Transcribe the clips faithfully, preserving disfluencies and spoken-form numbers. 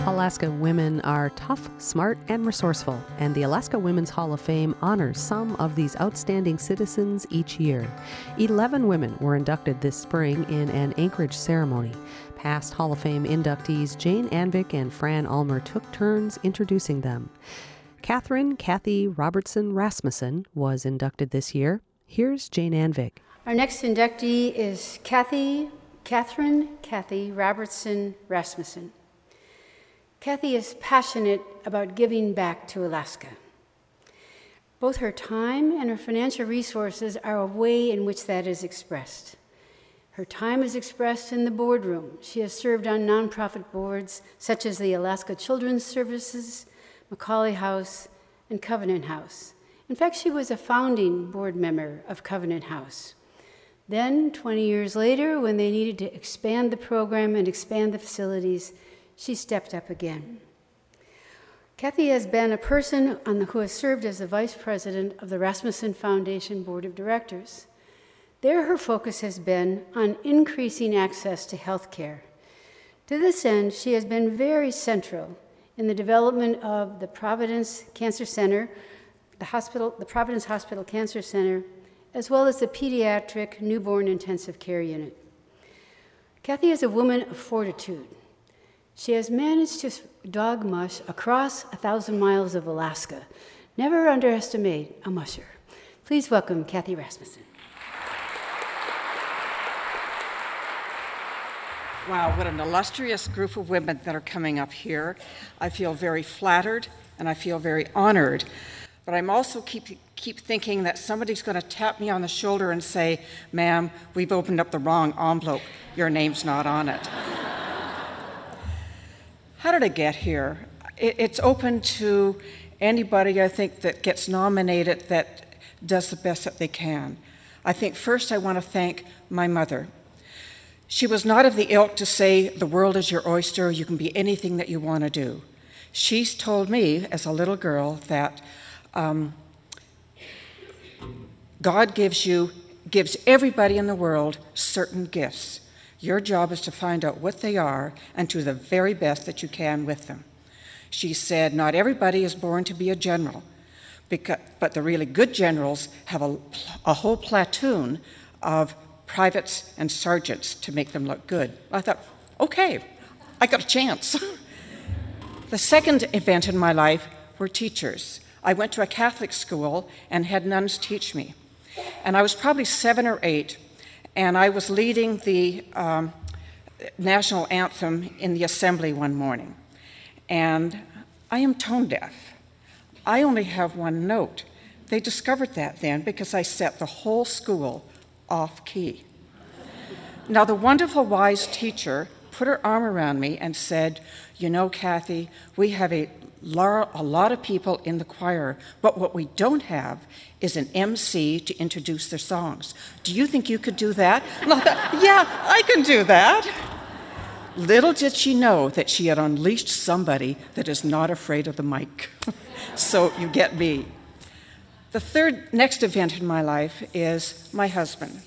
Alaska women are tough, smart, and resourceful, and the Alaska Women's Hall of Fame honors some of these outstanding citizens each year. Eleven women were inducted this spring in an Anchorage ceremony. Past Hall of Fame inductees Jane Anvik and Fran Ulmer took turns introducing them. Catherine Kathy Robertson Rasmussen was inducted this year. Here's Jane Anvik. Our next inductee is Kathy, Catherine Kathy Robertson Rasmussen. Kathy is passionate about giving back to Alaska. Both her time and her financial resources are a way in which that is expressed. Her time is expressed in the boardroom. She has served on nonprofit boards such as the Alaska Children's Services, Macaulay House, and Covenant House. In fact, she was a founding board member of Covenant House. Then, twenty years later, when they needed to expand the program and expand the facilities, she stepped up again. Kathy has been a person on the, who has served as the vice president of the Rasmussen Foundation Board of Directors. There, her focus has been on increasing access to health care. To this end, she has been very central in the development of the Providence Cancer Center, the hospital, the Providence Hospital Cancer Center, as well as the Pediatric Newborn Intensive Care Unit. Kathy is a woman of fortitude. She has managed to dog mush across a thousand miles of Alaska. Never underestimate a musher. Please welcome Kathy Rasmussen. Wow, what an illustrious group of women that are coming up here. I feel very flattered and I feel very honored. But I'm also keep, keep thinking that somebody's going to tap me on the shoulder and say, "Ma'am, we've opened up the wrong envelope. Your name's not on it." How did I get here? It, it's open to anybody, I think, that gets nominated that does the best that they can. I think first I want to thank my mother. She was not of the ilk to say, "The world is your oyster, you can be anything that you want to do." She's told me as a little girl that um, God gives you, gives everybody in the world certain gifts. Your job is to find out what they are and do the very best that you can with them. She said, not everybody is born to be a general, because, but the really good generals have a, a whole platoon of privates and sergeants to make them look good. I thought, okay, I got a chance. The second event in my life were teachers. I went to a Catholic school and had nuns teach me. And I was probably seven or eight, and I was leading the um, national anthem in the assembly one morning. And I am tone deaf. I only have one note. They discovered that then because I set the whole school off key. Now, the wonderful, wise teacher put her arm around me and said, "You know, Kathy, we have a, a lot of people in the choir, but what we don't have is an M C to introduce their songs. Do you think you could do that?" And I thought, yeah, I can do that. Little did she know that she had unleashed somebody that is not afraid of the mic. So you get me. The third next event in my life is my husband.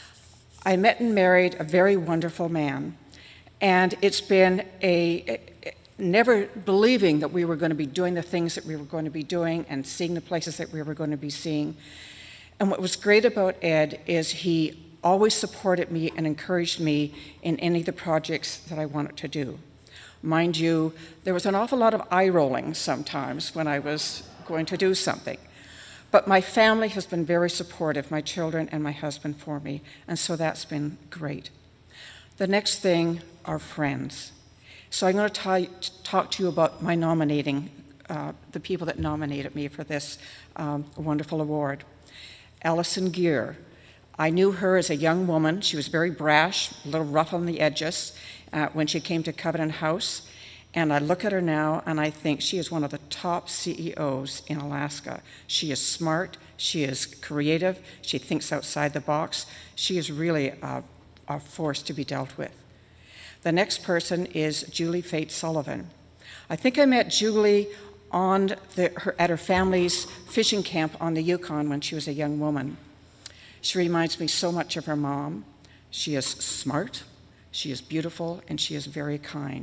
I met and married a very wonderful man, and it's been a, a never believing that we were going to be doing the things that we were going to be doing and seeing the places that we were going to be seeing. And what was great about Ed is he always supported me and encouraged me in any of the projects that I wanted to do. Mind you, there was an awful lot of eye rolling sometimes when I was going to do something. But my family has been very supportive, my children and my husband for me, and so that's been great. The next thing are friends. So I'm going to talk to you about my nominating, uh, the people that nominated me for this um, wonderful award. Allison Gear. I knew her as a young woman. She was very brash, a little rough on the edges uh, when she came to Covenant House. And I look at her now and I think she is one of the top C E Os in Alaska. She is smart, she is creative, she thinks outside the box. She is really a, a force to be dealt with. The next person is Julie Fate Sullivan. I think I met Julie on the, her, at her family's fishing camp on the Yukon when she was a young woman. She reminds me so much of her mom. She is smart, she is beautiful, and she is very kind.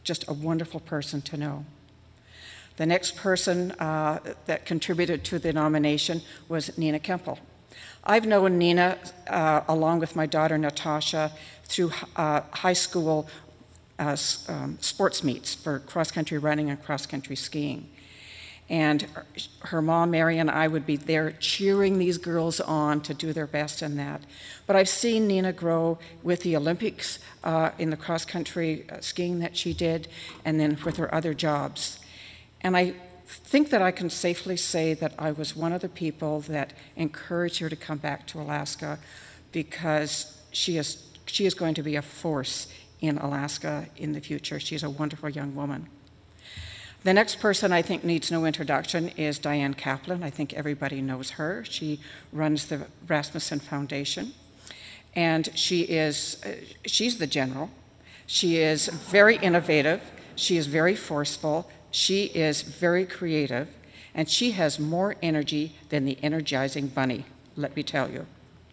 just a wonderful person to know. The next person uh, that contributed to the nomination was Nina Kempel. I've known Nina, uh, along with my daughter Natasha, through uh, high school uh, um, sports meets for cross-country running and cross-country skiing. And her mom, Mary, and I would be there cheering these girls on to do their best in that. But I've seen Nina grow with the Olympics uh, in the cross-country skiing that she did, and then with her other jobs. And I think that I can safely say that I was one of the people that encouraged her to come back to Alaska, because she is, she is going to be a force in Alaska in the future. She's a wonderful young woman. The next person I think needs no introduction is Diane Kaplan. I think everybody knows her. She runs the Rasmussen Foundation, and she is, uh, she's the general. She is very innovative. She is very forceful. She is very creative, and she has more energy than the Energizing Bunny, let me tell you.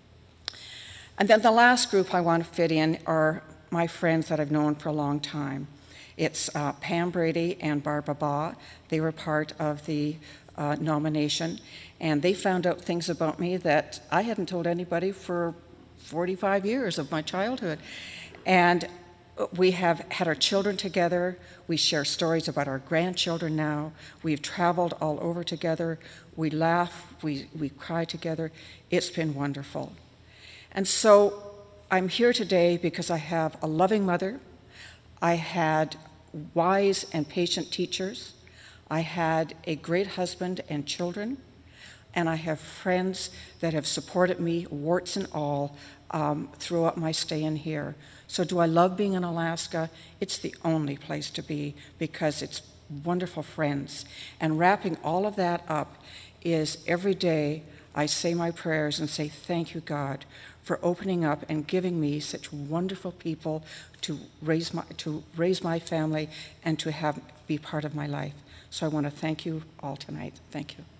And then the last group I want to fit in are my friends that I've known for a long time. It's uh, Pam Brady and Barbara Baugh. They were part of the uh, nomination, and they found out things about me that I hadn't told anybody for forty-five years of my childhood. And we have had our children together. We share stories about our grandchildren now. We've traveled all over together. We laugh, we, we cry together. It's been wonderful. And so I'm here today because I have a loving mother. I had wise and patient teachers. I had a great husband and children. And I have friends that have supported me, warts and all, um, throughout my stay in here. So do I love being in Alaska? It's the only place to be, because it's wonderful friends. And wrapping all of that up is every day I say my prayers and say, thank you, God, for opening up and giving me such wonderful people to raise my, to raise my family and to have be part of my life. So I want to thank you all tonight. Thank you.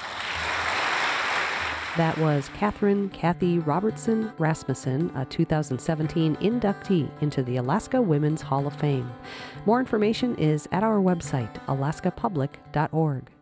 That was Catherine Kathy Robertson Rasmussen, a two thousand seventeen inductee into the Alaska Women's Hall of Fame. More information is at our website, alaska public dot org.